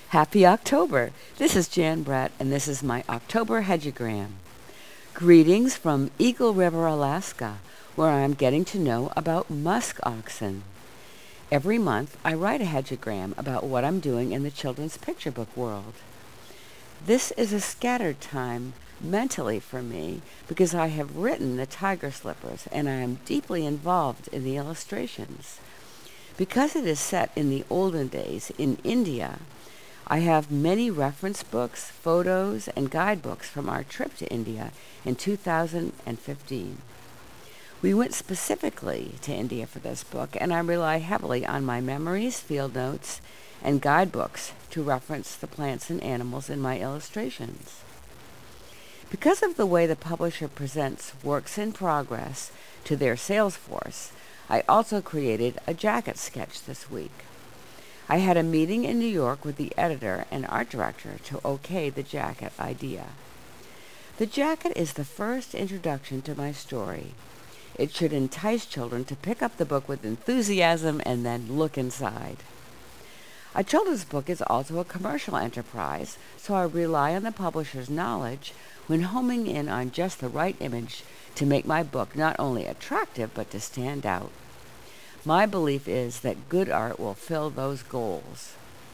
Happy October! This is Jan Brett, and this is my October Hedgeogram. Greetings from Eagle River, Alaska, where I'm getting to know about musk oxen. Every month, I write a hedgeogram about what I'm doing in the children's picture book world. This is a scattered time mentally for me because I have written the Tiger Slippers and I am deeply involved in the illustrations. Because it is set in the olden days in India, I have many reference books, photos, and guidebooks from our trip to India in 2015. We went specifically to India for this book, and I rely heavily on my memories, field notes, and guidebooks to reference the plants and animals in my illustrations. Because of the way the publisher presents works in progress to their sales force, I also created a jacket sketch this week. I had a meeting in New York with the editor and art director to okay the jacket idea. The jacket is the first introduction to my story. It should entice children to pick up the book with enthusiasm and then look inside. A children's book is also a commercial enterprise, so I rely on the publisher's knowledge when homing in on just the right image to make my book not only attractive but to stand out. My belief is that good art will fill those goals.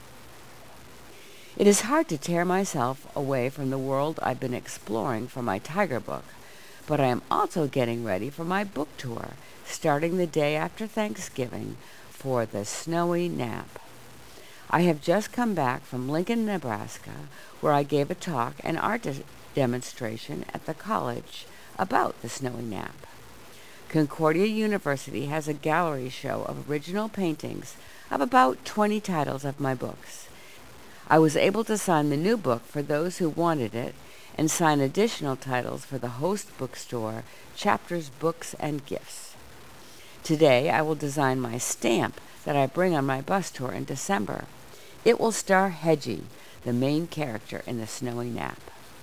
It is hard to tear myself away from the world I've been exploring for my tiger book, but I am also getting ready for my book tour, starting the day after Thanksgiving for the Snowy Nap. I have just come back from Lincoln, Nebraska, where I gave a talk and art demonstration at the college about the Snowy Nap. Concordia University has a gallery show of original paintings of about 20 titles of my books. I was able to sign the new book for those who wanted it and sign additional titles for the host bookstore, Chapters, Books, and Gifts. Today, I will design my stamp that I bring on my bus tour in December. It will star Hedgie, the main character in the Snowy Nap.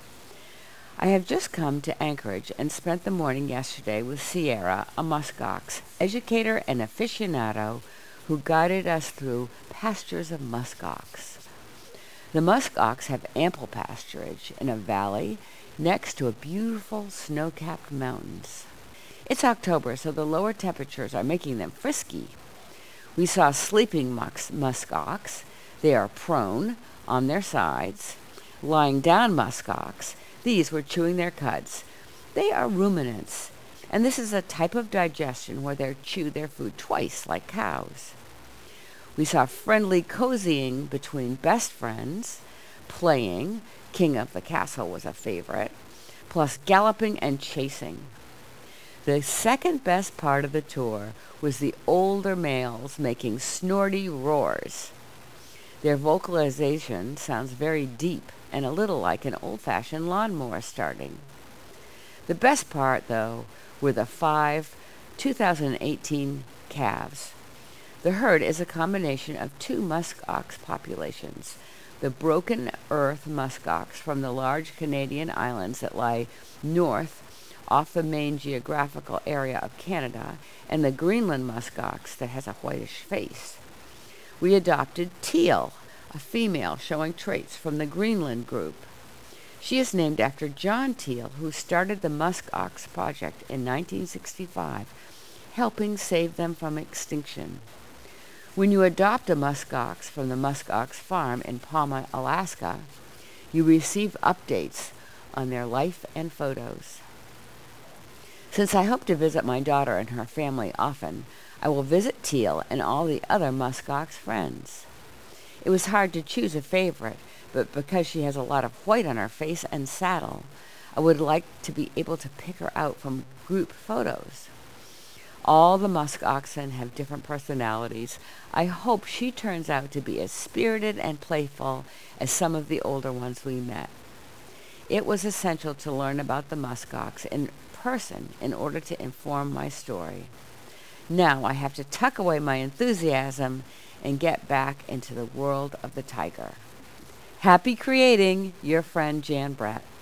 I have just come to Anchorage and spent the morning yesterday with Sierra, a muskox educator and aficionado who guided us through pastures of muskox. The muskox have ample pasturage in a valley next to a beautiful snow-capped mountains. It's October, so the lower temperatures are making them frisky. We saw sleeping muskox. They are prone, on their sides. Lying down muskox, these were chewing their cuds. They are ruminants, and this is a type of digestion where they chew their food twice, like cows. We saw friendly cozying between best friends, playing, King of the Castle was a favorite, plus galloping and chasing. The second best part of the tour was the older males making snorty roars. Their vocalization sounds very deep and a little like an old-fashioned lawnmower starting. The best part, though, were the 5 2018 calves. The herd is a combination of two muskox populations, the broken earth muskox from the large Canadian islands that lie north off the main geographical area of Canada, and the Greenland muskox that has a whitish face. We adopted Teal, a female showing traits from the Greenland group. She is named after John Teal, who started the Muskox Project in 1965, helping save them from extinction. When you adopt a muskox from the Muskox Farm in Palma, Alaska, you receive updates on their life and photos. Since I hope to visit my daughter and her family often, I will visit Teal and all the other muskox friends. It was hard to choose a favorite, but because she has a lot of white on her face and saddle, I would like to be able to pick her out from group photos. All the musk oxen have different personalities. I hope she turns out to be as spirited and playful as some of the older ones we met. It was essential to learn about the muskox in person in order to inform my story. Now I have to tuck away my enthusiasm and get back into the world of the tiger. Happy creating, your friend Jan Brett.